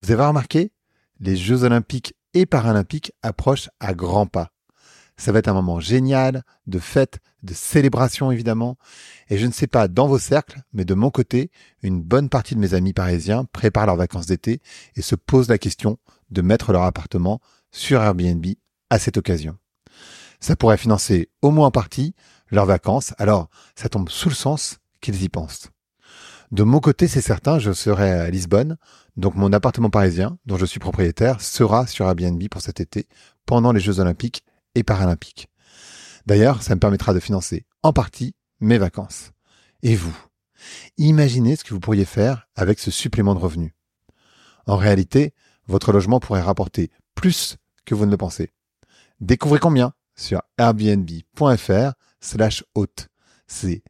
Vous avez remarqué, les Jeux Olympiques et Paralympiques approchent à grands pas. Ça va être un moment génial, de fête, de célébration évidemment. Et je ne sais pas dans vos cercles, mais de mon côté, une bonne partie de mes amis parisiens préparent leurs vacances d'été et se posent la question de mettre leur appartement sur Airbnb à cette occasion. Ça pourrait financer au moins en partie leurs vacances, alors ça tombe sous le sens qu'ils y pensent. De mon côté, c'est certain, je serai à Lisbonne, donc mon appartement parisien, dont je suis propriétaire, sera sur Airbnb pour cet été, pendant les Jeux Olympiques et Paralympiques. D'ailleurs, ça me permettra de financer en partie mes vacances. Et vous, imaginez ce que vous pourriez faire avec ce supplément de revenus. En réalité, votre logement pourrait rapporter plus que vous ne le pensez. Découvrez combien sur airbnb.fr/hôte. C'est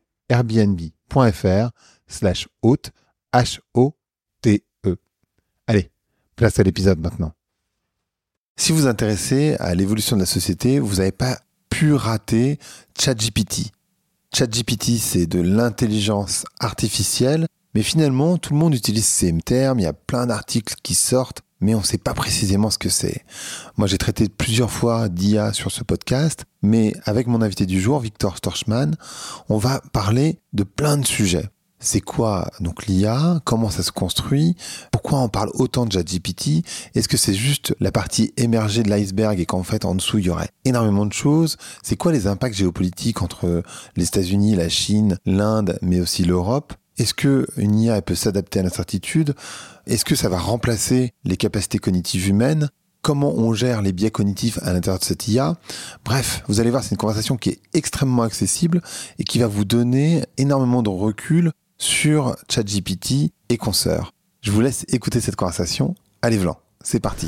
airbnb.fr/hôte, H-O-T-E. Allez, place à l'épisode maintenant. Si vous vous intéressez à l'évolution de la société, vous n'avez pas pu rater ChatGPT. ChatGPT, c'est de l'intelligence artificielle, mais finalement, tout le monde utilise ces termes, il y a plein d'articles qui sortent, mais on ne sait pas précisément ce que c'est. Moi, j'ai traité plusieurs fois d'IA sur ce podcast, mais avec mon invité du jour, Victor Storchman, on va parler de plein de sujets. C'est quoi donc l'IA? Comment ça se construit? Pourquoi on parle autant de ChatGPT? Est-ce que c'est juste la partie émergée de l'iceberg et qu'en fait en dessous il y aurait énormément de choses? C'est quoi les impacts géopolitiques entre les États-Unis, la Chine, l'Inde, mais aussi l'Europe? Est-ce qu'une IA elle peut s'adapter à l'incertitude? Est-ce que ça va remplacer les capacités cognitives humaines? Comment on gère les biais cognitifs à l'intérieur de cette IA? Bref, vous allez voir, c'est une conversation qui est extrêmement accessible et qui va vous donner énormément de recul sur ChatGPT et consorts. Je vous laisse écouter cette conversation. Allez, Vlan, c'est parti.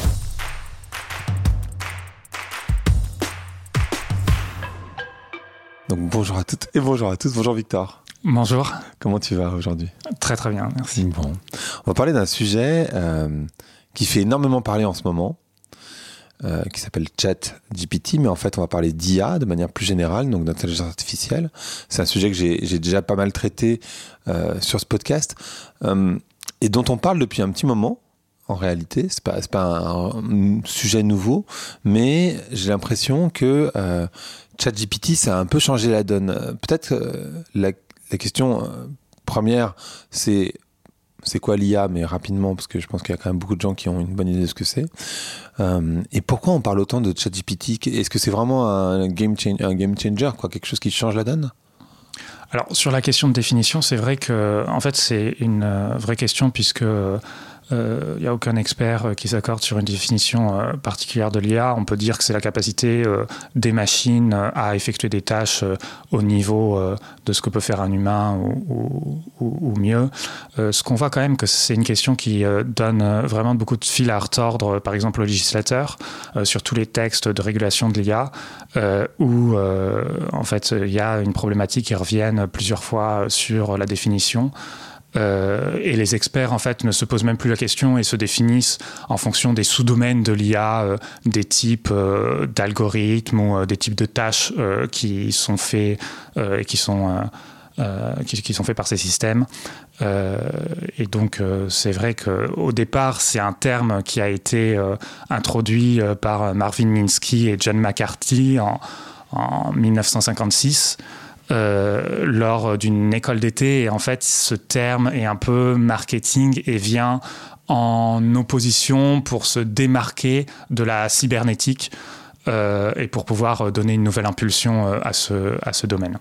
Donc bonjour à toutes et bonjour à tous. Bonjour Victor. Bonjour. Comment tu vas aujourd'hui? Très très bien, merci. Bon, on va parler d'un sujet qui fait énormément parler en ce moment, qui s'appelle ChatGPT, mais en fait on va parler d'IA de manière plus générale, donc d'intelligence artificielle. C'est un sujet que j'ai déjà pas mal traité sur ce podcast et dont on parle depuis un petit moment. En réalité, c'est pas un sujet nouveau, mais j'ai l'impression que ChatGPT ça a un peu changé la donne. Peut-être la question première, c'est quoi l'IA, mais rapidement, parce que je pense qu'il y a quand même beaucoup de gens qui ont une bonne idée de ce que c'est. Et pourquoi on parle autant de ChatGPT? Est-ce que c'est vraiment un game changer, quoi, quelque chose qui change la donne? Alors, sur la question de définition, c'est vrai que, en fait, c'est une vraie question puisque il n'y a aucun expert qui s'accorde sur une définition particulière de l'IA. On peut dire que c'est la capacité des machines à effectuer des tâches au niveau de ce que peut faire un humain ou mieux. Ce qu'on voit quand même, que c'est une question qui donne vraiment beaucoup de fil à retordre, par exemple aux législateurs, sur tous les textes de régulation de l'IA, où en fait il y a une problématique qui revient plusieurs fois sur la définition. Et les experts en fait ne se posent même plus la question et se définissent en fonction des sous-domaines de l'IA, des types d'algorithmes ou des types de tâches qui sont faits et qui sont faits par ces systèmes. Et donc c'est vrai qu'au départ c'est un terme qui a été introduit par Marvin Minsky et John McCarthy en 1956. Lors d'une école d'été, et en fait ce terme est un peu marketing et vient en opposition pour se démarquer de la cybernétique et pour pouvoir donner une nouvelle impulsion à ce domaine.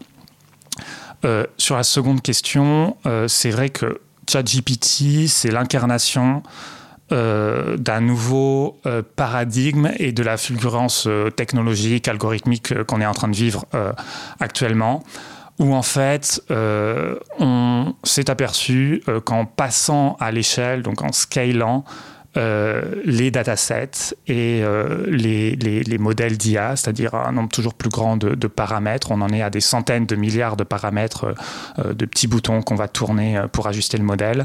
Sur la seconde question, c'est vrai que ChatGPT, c'est l'incarnation d'un nouveau paradigme et de la fulgurance technologique, algorithmique qu'on est en train de vivre actuellement, où en fait on s'est aperçu qu'en passant à l'échelle, donc en scalant les datasets et les modèles d'IA, c'est-à-dire un nombre toujours plus grand de paramètres. On en est à des centaines de milliards de paramètres, de petits boutons qu'on va tourner pour ajuster le modèle.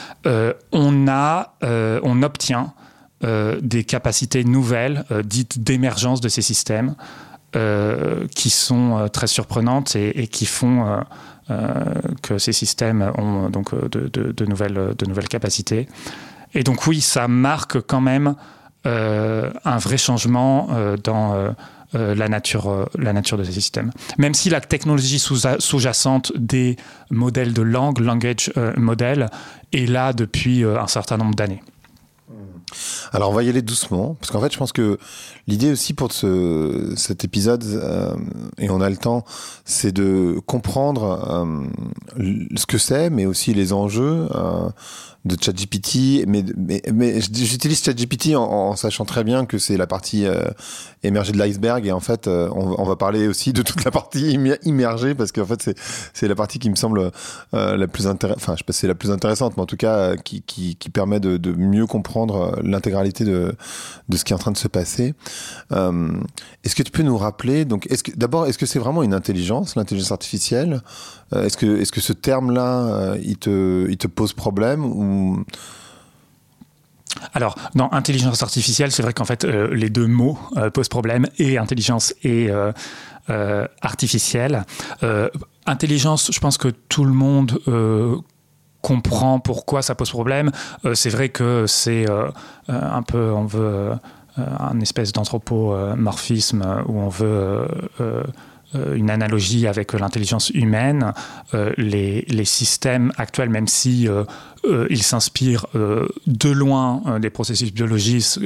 On obtient des capacités nouvelles, dites d'émergence de ces systèmes, qui sont très surprenantes et qui font que ces systèmes ont donc de nouvelles capacités. Et donc oui, ça marque quand même un vrai changement dans la nature de ces systèmes. Même si la technologie sous-jacente des modèles de langue, language model, est là depuis un certain nombre d'années. Alors on va y aller doucement, parce qu'en fait je pense que l'idée aussi pour cet épisode, et on a le temps, c'est de comprendre ce que c'est, mais aussi les enjeux de ChatGPT, mais j'utilise ChatGPT en sachant très bien que c'est la partie émergée de l'iceberg, et en fait on va parler aussi de toute la partie immergée, parce qu'en fait c'est la partie qui me semble la plus intéressante, enfin je sais pas si c'est la plus intéressante, mais en tout cas qui permet de mieux comprendre l'intégralité de ce qui est en train de se passer. Est-ce que tu peux nous rappeler, donc est-ce que c'est vraiment une intelligence, l'intelligence artificielle? Est-ce que ce terme-là, il te pose problème ou... Alors, dans intelligence artificielle, c'est vrai qu'en fait, les deux mots posent problème, et intelligence et artificielle. Intelligence, je pense que tout le monde comprend pourquoi ça pose problème. C'est vrai que c'est un peu, on veut un espèce d'anthropomorphisme où on veut une analogie avec l'intelligence humaine. Les systèmes actuels, même si ils s'inspirent de loin des processus biologiques,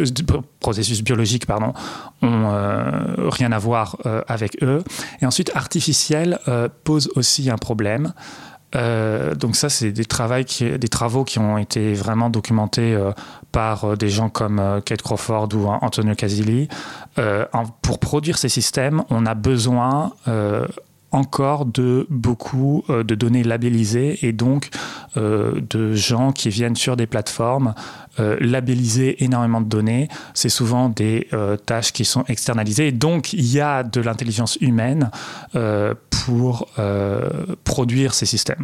ont rien à voir avec eux. Et ensuite, artificiel pose aussi un problème. Donc ça, c'est des travaux qui ont été vraiment documentés par des gens comme Kate Crawford ou Antonio Casilli. Pour produire ces systèmes, on a besoin encore de beaucoup de données labellisées, et donc de gens qui viennent sur des plateformes labelliser énormément de données. C'est souvent des tâches qui sont externalisées. Donc, il y a de l'intelligence humaine pour produire ces systèmes.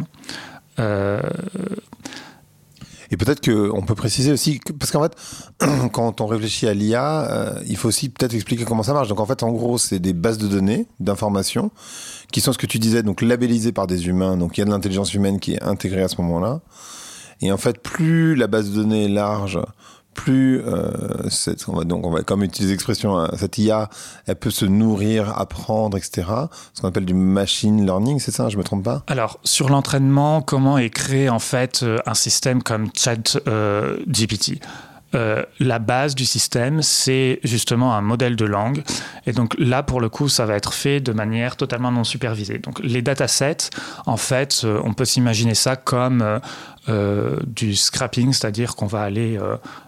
Et peut-être qu'on peut préciser aussi, parce qu'en fait, quand on réfléchit à l'IA, il faut aussi peut-être expliquer comment ça marche. Donc en fait, en gros, c'est des bases de données, d'informations, qui sont ce que tu disais, donc labellisées par des humains. Donc il y a de l'intelligence humaine qui est intégrée à ce moment-là. Et en fait, plus la base de données est large, plus on va comme utiliser l'expression, cette IA, elle peut se nourrir, apprendre, etc. Ce qu'on appelle du machine learning, c'est ça, je me trompe pas? Alors, sur l'entraînement, comment est créé en fait un système comme ChatGPT? La base du système, c'est justement un modèle de langue. Et donc là, pour le coup, ça va être fait de manière totalement non supervisée. Donc les datasets, en fait, on peut s'imaginer ça comme du scrapping, c'est-à-dire qu'on va aller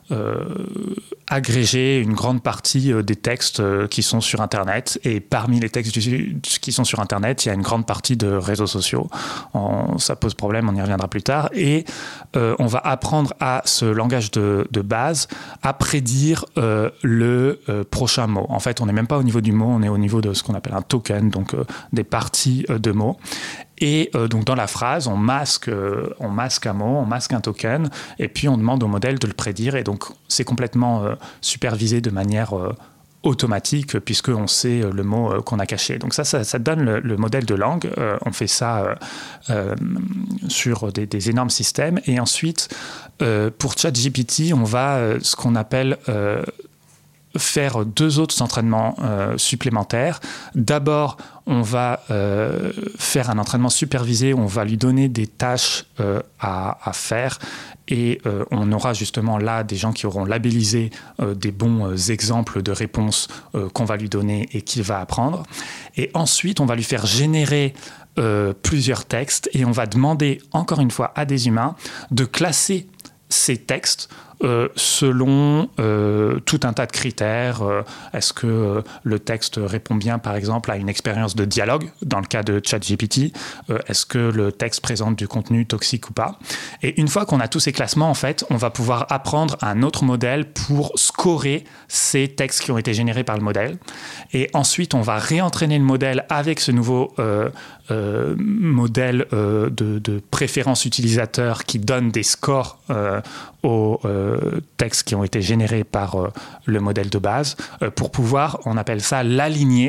agréger une grande partie des textes qui sont sur Internet. Et parmi les textes qui sont sur Internet, il y a une grande partie de réseaux sociaux. Ça pose problème, on y reviendra plus tard. Et on va apprendre à ce langage de base à prédire le prochain mot. En fait, on n'est même pas au niveau du mot, on est au niveau de ce qu'on appelle un token, donc des parties de mots. Et donc dans la phrase, on masque un mot, on masque un token, et puis on demande au modèle de le prédire. Et donc c'est complètement supervisé de manière automatique, puisqu'on sait le mot qu'on a caché. Donc ça donne le modèle de langue. On fait ça sur des énormes systèmes. Et ensuite, pour ChatGPT, on va ce qu'on appelle faire deux autres entraînements supplémentaires. D'abord, on va faire un entraînement supervisé où on va lui donner des tâches à faire, et on aura justement là des gens qui auront labellisé des bons exemples de réponses qu'on va lui donner et qu'il va apprendre. Et ensuite, on va lui faire générer plusieurs textes, et on va demander encore une fois à des humains de classer ces textes selon tout un tas de critères. Est-ce que le texte répond bien, par exemple, à une expérience de dialogue, dans le cas de ChatGPT? Est-ce que le texte présente du contenu toxique ou pas? Et une fois qu'on a tous ces classements, en fait, on va pouvoir apprendre un autre modèle pour scorer ces textes qui ont été générés par le modèle. Et ensuite, on va réentraîner le modèle avec ce nouveau modèle de préférence utilisateur qui donne des scores aux textes qui ont été générés par le modèle de base, pour pouvoir, on appelle ça, l'aligner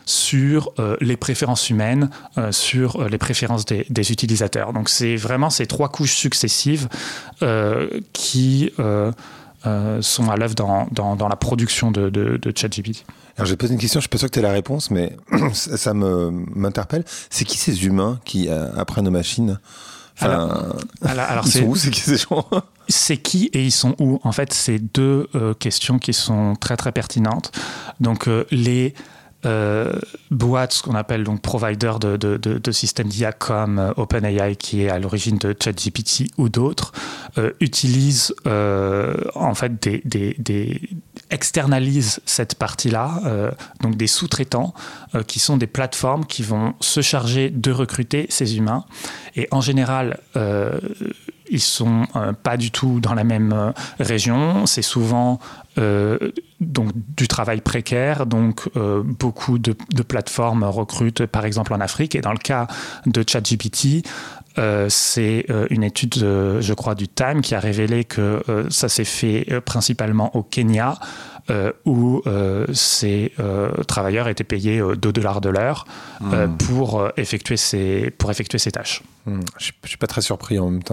sur les préférences humaines, sur les préférences des utilisateurs. Donc c'est vraiment ces 3 couches successives qui sont à l'œuvre dans la production de ChatGPT. Alors j'ai posé une question, je ne suis pas sûr que tu aies la réponse, mais ça m'interpelle. C'est qui ces humains qui apprennent aux machines? Alors ils sont où, c'est qui ces gens? C'est qui et ils sont où? En fait, c'est 2 questions qui sont très très pertinentes. Donc les boîtes, ce qu'on appelle donc providers de systèmes d'IA comme OpenAI, qui est à l'origine de ChatGPT ou d'autres, utilisent en fait externalisent cette partie-là, donc des sous-traitants qui sont des plateformes qui vont se charger de recruter ces humains. Et en général, ils sont pas du tout dans la même région. C'est souvent donc du travail précaire. Donc beaucoup de plateformes recrutent, par exemple en Afrique. Et dans le cas de ChatGPT, c'est une étude, je crois, du Time qui a révélé que ça s'est fait principalement au Kenya, où ces travailleurs étaient payés $2 de l'heure pour effectuer ces tâches. Je ne suis pas très surpris en même temps.